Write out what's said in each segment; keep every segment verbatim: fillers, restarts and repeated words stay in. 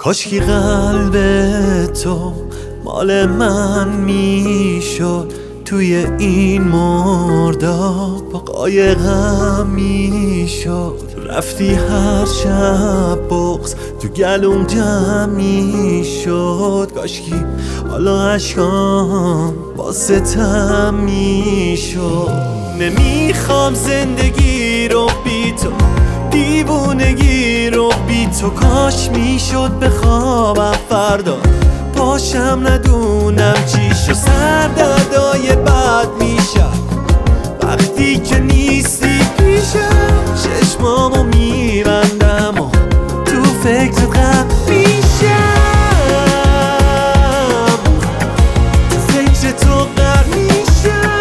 کاشکی قلب تو مال من میشد، توی این مرداب با قایقم میشد. رفتی هر شب بغض تو گلوم جمع میشد، کاشکی حالا عشقام با ستم میشد. نمیخوام زندگی رو بی تو، دیوونگی رو بی تو. کاش میشد بخوابم فردا پاشم ندونم چی شد. سردردای بد میشم وقتی که نیستی پیشم. چشمامو میبندم و تو فکر غم میشم، تو فکر تو غم میشم.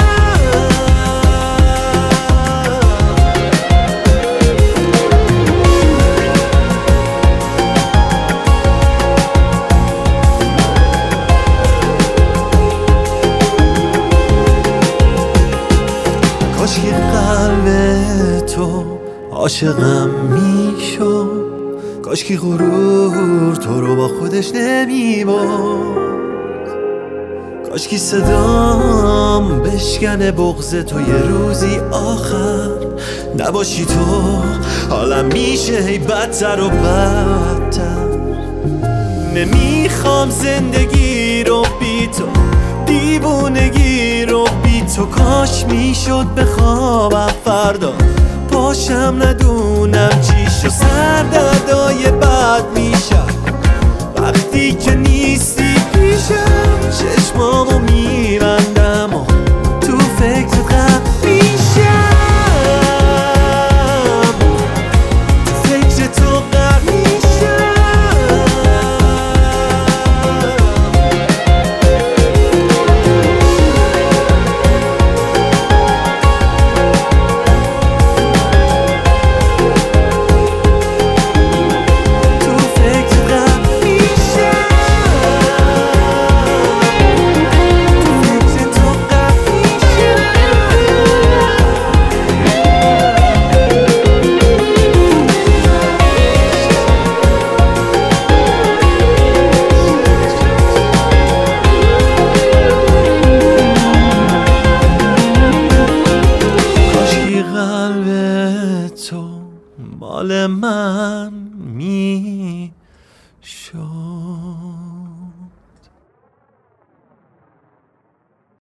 کاشکی قلب تو عاشقم میشد، کاشکی غرور تو رو با خودش نمیبرد. کاشکی صدام بشکنه بغض تو یه روزی آخر نباشی تو. حالم میشه هی بدتر و بدتر. نمیخوام زندگی رو بی تو، دیوونگی رو بی تو. کاش میشد بخوابم فردا پاشم ندونم چی شد. سردردای بد میشم وقتی که نیستی پیشم.